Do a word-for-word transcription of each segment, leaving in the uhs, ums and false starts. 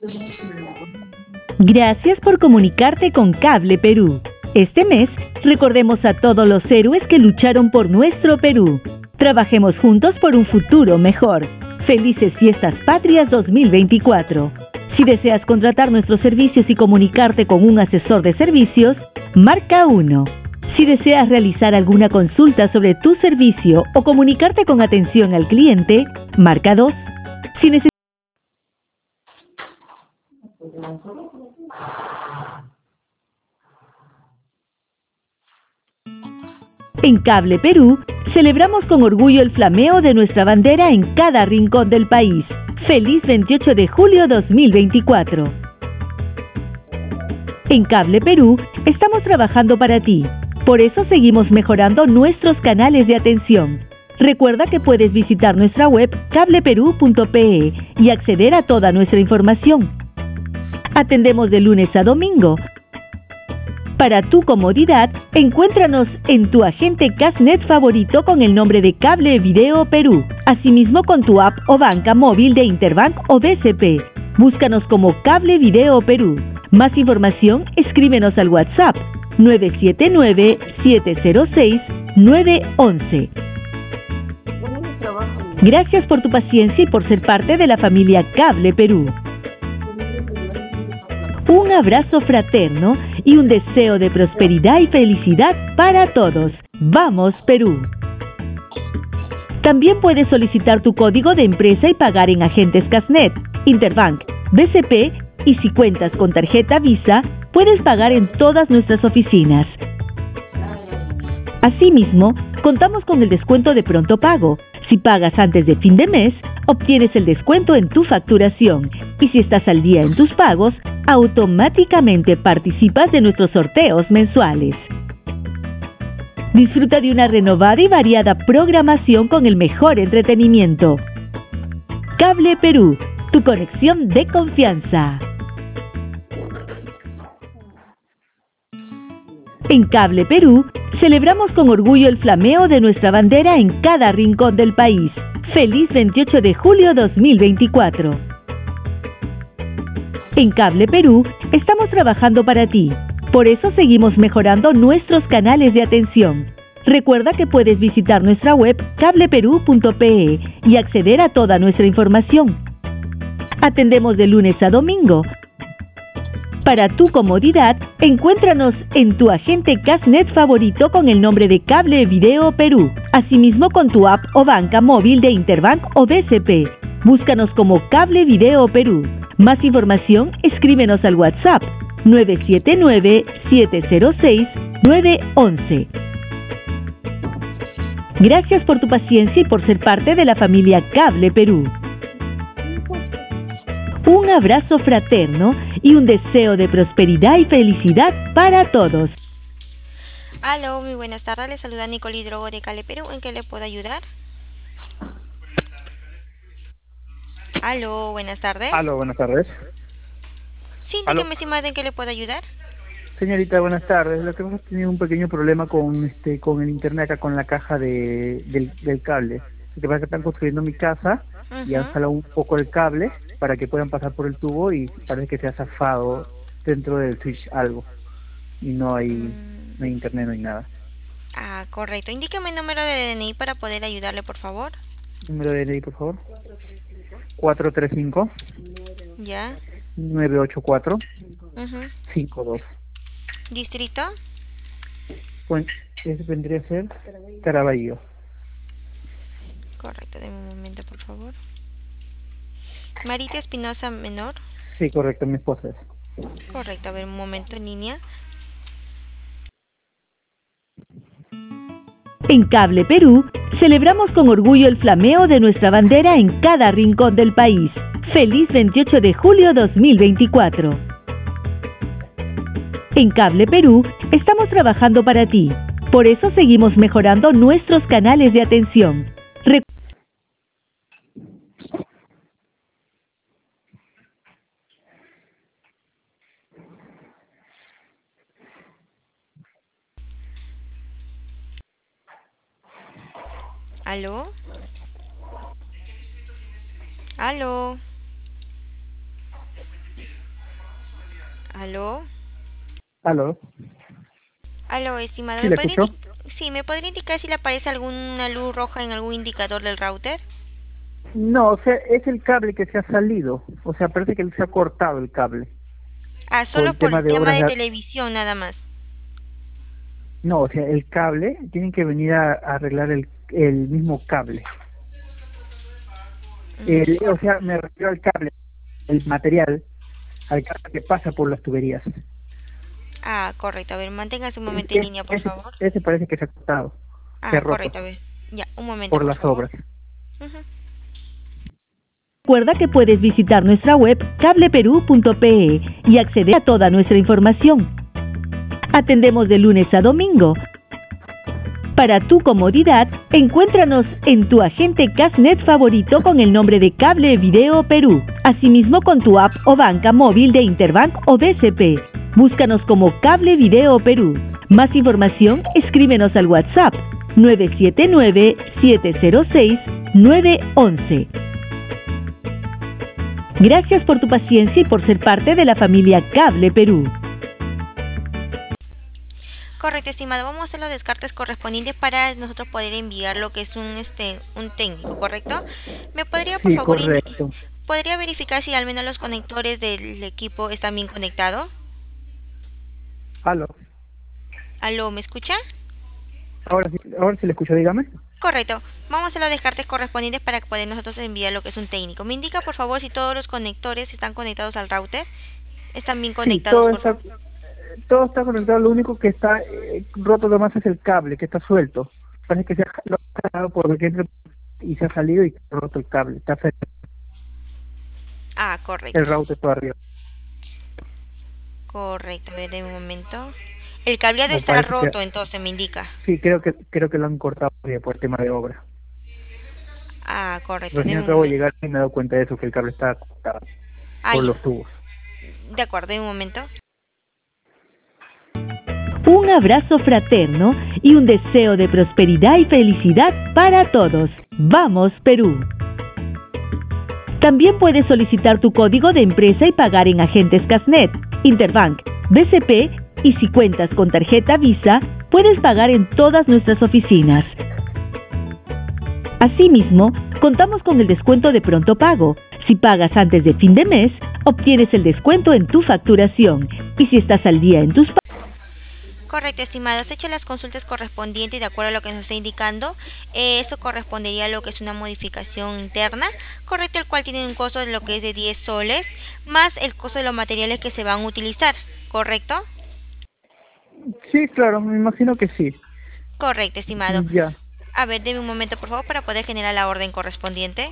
Gracias por comunicarte con Cable Perú. Este mes, recordemos a todos los héroes que lucharon por nuestro Perú. Trabajemos juntos por un futuro mejor. Felices Fiestas Patrias dos mil veinticuatro. Si deseas contratar nuestros servicios y comunicarte con un asesor de servicios, marca uno. Si deseas realizar alguna consulta sobre tu servicio o comunicarte con atención al cliente, marca dos. Si necesitas En Cable Perú, celebramos con orgullo el flameo de nuestra bandera en cada rincón del país. ¡Feliz veintiocho de julio dos mil veinticuatro! En Cable Perú, estamos trabajando para ti. Por eso seguimos mejorando nuestros canales de atención. Recuerda que puedes visitar nuestra web cable perú punto pe y acceder a toda nuestra información. Atendemos de lunes a domingo. Para tu comodidad, encuéntranos en tu agente Casnet favorito con el nombre de Cable Video Perú. Asimismo con tu app o banca móvil de Interbank o B C P. Búscanos como Cable Video Perú. Más información, escríbenos al WhatsApp nueve siete nueve, siete cero seis, nueve uno uno. Gracias por tu paciencia y por ser parte de la familia Cable Perú. Un abrazo fraterno y un deseo de prosperidad y felicidad para todos. ¡Vamos, Perú! También puedes solicitar tu código de empresa y pagar en agentes Casnet, Interbank, B C P y si cuentas con tarjeta Visa, puedes pagar en todas nuestras oficinas. Asimismo, contamos con el descuento de pronto pago. Si pagas antes de fin de mes, obtienes el descuento en tu facturación. Y si estás al día en tus pagos, automáticamente participas de nuestros sorteos mensuales. Disfruta de una renovada y variada programación con el mejor entretenimiento. Cable Perú, tu conexión de confianza. En Cable Perú, celebramos con orgullo el flameo de nuestra bandera en cada rincón del país. ¡Feliz veintiocho de julio dos mil veinticuatro! En Cable Perú, estamos trabajando para ti. Por eso seguimos mejorando nuestros canales de atención. Recuerda que puedes visitar nuestra web cable perú punto pe y acceder a toda nuestra información. Atendemos de lunes a domingo. Para tu comodidad, encuéntranos en tu agente Casnet favorito con el nombre de Cable Video Perú. Asimismo con tu app o banca móvil de Interbank o B C P. Búscanos como Cable Video Perú. Más información, escríbenos al WhatsApp nueve siete nueve, siete cero seis, nueve uno uno. Gracias por tu paciencia y por ser parte de la familia Cable Perú. Un abrazo fraterno y un deseo de prosperidad y felicidad para todos. Aló, muy buenas tardes. Le saluda Nicole Drogo de Cable Perú. ¿En qué le puedo ayudar? Aló, buenas tardes. Aló, buenas tardes. Sí, Aló. dígame, estimada, ¿en qué le puedo ayudar? Señorita, buenas tardes. Lo que hemos tenido un pequeño problema con este con el internet acá con la caja de, del, del cable. Lo que pasa es que están construyendo mi casa y han Ujú. jalado un poco el cable para que puedan pasar por el tubo y parece que se ha zafado dentro del switch algo. Y no hay, Mm, no hay internet, no hay nada. ah, correcto. Indíqueme el número de D N I para poder ayudarle, por favor. Número de D N I, por favor. cuatro tres cinco, Ya. nueve ocho cuatro, Ujú. cinco dos. Distrito. Bueno, ese vendría a ser Caraballo. Correcto, deme un momento, por favor. Marita Espinosa Menor. Sí, correcto, mi esposa es. Correcto, a ver, un momento, niña. En Cable Perú, celebramos con orgullo el flameo de nuestra bandera en cada rincón del país. ¡Feliz veintiocho de julio dos mil veinticuatro! En Cable Perú, estamos trabajando para ti. Por eso seguimos mejorando nuestros canales de atención. Re- Aló. Aló. ¿Aló? ¿Aló? Aló, estimado. Sí, ¿Me le podría escucho. indi- sí, ¿me podría indicar si le aparece alguna luz roja en algún indicador del router? No, o sea, es el cable que se ha salido. O sea, parece que se ha cortado el cable. Ah, Por solo el por tema el de tema obras de de... televisión nada más. No, o sea, el cable, tienen que venir a, a arreglar el, el mismo cable. Mm, El, o cor- sea, me refiero al cable, el material, al cable que pasa por las tuberías. ah, correcto. A ver, manténgase un momento en Ese, línea, por ese, favor. ese parece que se ha cortado, se ha Ah, roto correcto. A ver. Ya, un momento, por por las favor. obras. Ujú. Recuerda que puedes visitar nuestra web cableperú punto pe y acceder a toda nuestra información. Atendemos de lunes a domingo. Para tu comodidad, encuéntranos en tu agente Casnet favorito con el nombre de Cable Video Perú. Asimismo con tu app o banca móvil de Interbank o B C P. Búscanos como Cable Video Perú. Más información, escríbenos al WhatsApp nueve siete nueve, siete cero seis, nueve uno uno. Gracias por tu paciencia y por ser parte de la familia Cable Perú. Correcto, estimado. Vamos a hacer los descartes correspondientes para nosotros poder enviar lo que es un este un técnico, ¿correcto? ¿Me podría, por Sí, favor, indi- correcto. podría verificar si al menos los conectores del equipo están bien conectados? ¿Aló? ¿Aló, me escucha? Ahora sí, ahora sí le escucho, dígame. Correcto. Vamos a hacer los descartes correspondientes para poder nosotros enviar lo que es un técnico. Me indica, por favor, si todos los conectores están conectados al router. ¿Están bien Sí, conectados, todo por está, favor? todo está conectado, lo único que está eh, roto nomás es el cable, que está suelto. Parece que se ha lo ha jalado por el que entra y se ha salido y ha roto el cable. Está fe- Ah, el correcto. router todo arriba. Correcto. A ver, de un momento. El cableado Me está parece que, roto, entonces me indica. sí, creo que creo que lo han cortado por por el tema de obra. Ah, correcto. De Recién un acabo de momento. llegar y me he dado cuenta de eso, que el cable está cortado Ah, por ya. los tubos. De acuerdo, de un momento. Un abrazo fraterno y un deseo de prosperidad y felicidad para todos. ¡Vamos, Perú! También puedes solicitar tu código de empresa y pagar en agentes Casnet, Interbank, B C P y si cuentas con tarjeta Visa, puedes pagar en todas nuestras oficinas. Asimismo, contamos con el descuento de pronto pago. Si pagas antes de fin de mes, obtienes el descuento en tu facturación. Y si estás al día en tus pagos, Correcto, estimado. Has hecho las consultas correspondientes de acuerdo a lo que nos está indicando. Eh, eso correspondería a lo que es una modificación interna, correcto, el cual tiene un costo de lo que es de diez soles, más el costo de los materiales que se van a utilizar, ¿correcto? Sí, claro, me imagino que sí. Correcto, estimado. Ya. A ver, deme un momento, por favor, para poder generar la orden correspondiente.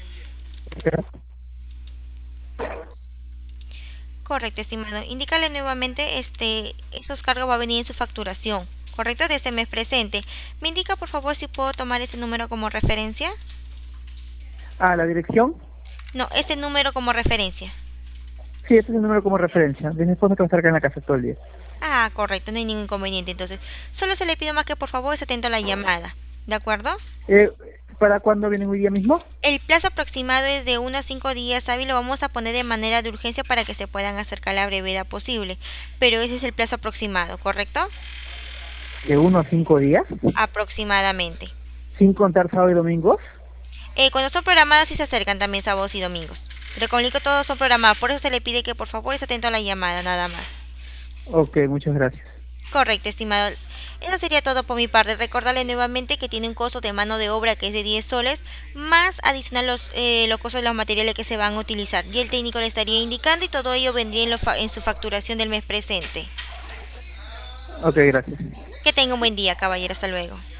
Correcto, estimado. Indícale nuevamente, este, esos cargos va a venir en su facturación, correcto, de este mes presente. Me indica, por favor, si puedo tomar ese número como referencia. Ah, la dirección. No, ese número como referencia. Sí, este es el número como referencia. De mi esposa que va a estar acá en la casa todo el día. Ah, correcto, no hay ningún inconveniente. Entonces, solo se le pido más que por favor esté atento a la llamada, ¿de acuerdo? Eh, ¿Para cuándo vienen hoy día mismo? El plazo aproximado es de uno a cinco días hábil, lo vamos a poner de manera de urgencia para que se puedan acercar a la brevedad posible. Pero ese es el plazo aproximado, ¿correcto? De uno a cinco días, Aproximadamente. sin contar sábado y domingos. Eh, cuando son programadas sí se acercan también sábados y domingos. Pero con que todos son programados, por eso se le pide que por favor esté atento a la llamada, nada más. Ok, muchas gracias. Correcto, estimado. Eso sería todo por mi parte. Recordarle nuevamente que tiene un costo de mano de obra que es de diez soles, más adicional los, eh, los costos de los materiales que se van a utilizar. Y el técnico le estaría indicando y todo ello vendría en, lo fa- en su facturación del mes presente. Ok, gracias. Que tenga un buen día, caballero. Hasta luego.